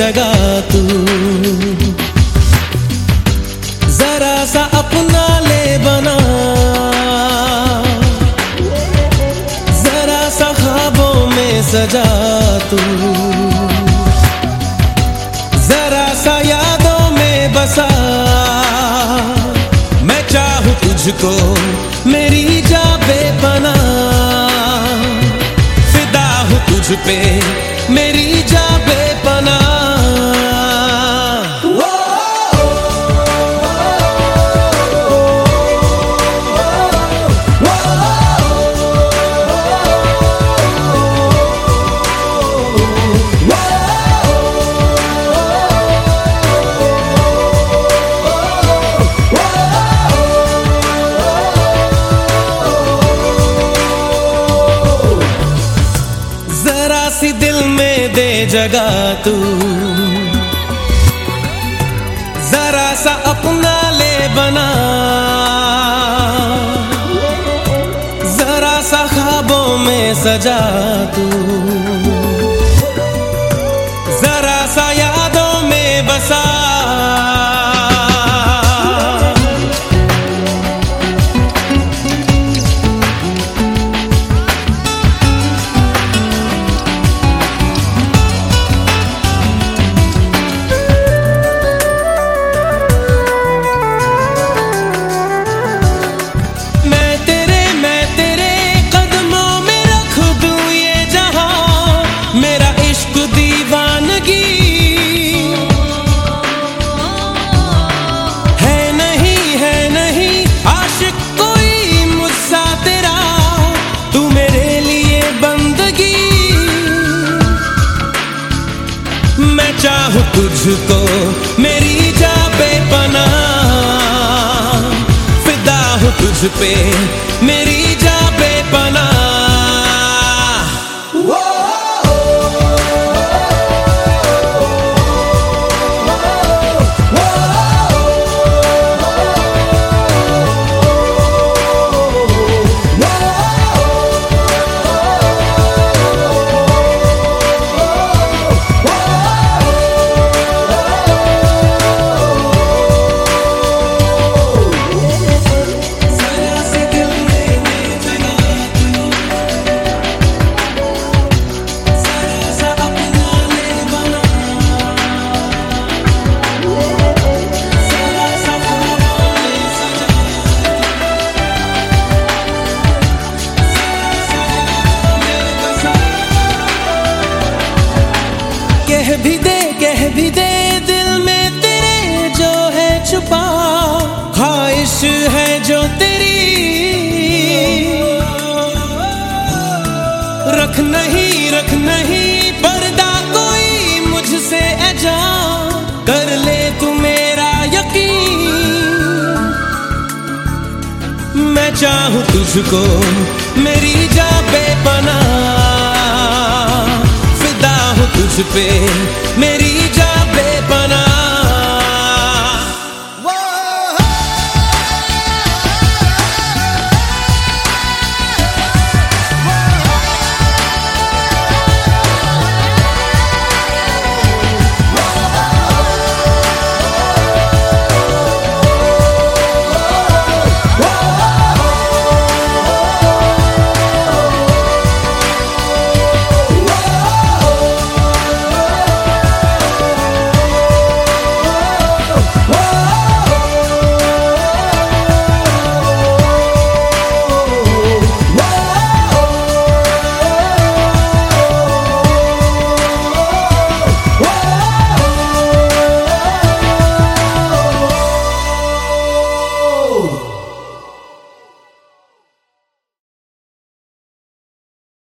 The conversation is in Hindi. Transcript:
जगह तू, जरा सा अपना ले बना, जरा सा ख्वाबों में सजा तू, जरा सा यादों में बसा। मैं चाहूं तुझको मेरी जा बेपनाह, फिदा हूं तुझ पे मेरी जा बेपनाह। जरा सी दिल में दे जगह तू, जरा सा अपना ले बना, जरा सा ख्वाबों में सजा तू, जरा सा यादों में बसा। मैं चाहूं तुझको मेरी जा बेपनाह, फिदा हूं तुझ पे मेरी जा बेपनाह। कह भी दे दिल में तेरे जो है छुपा, ख्वाहिश है जो तेरी, रख नहीं पर्दा कोई मुझसे ऐजा, कर ले तू मेरा यकीन। मैं चाहूं तुझको मेरी जा बेपनाह, फिदा हूं तुझ पे मेरी जा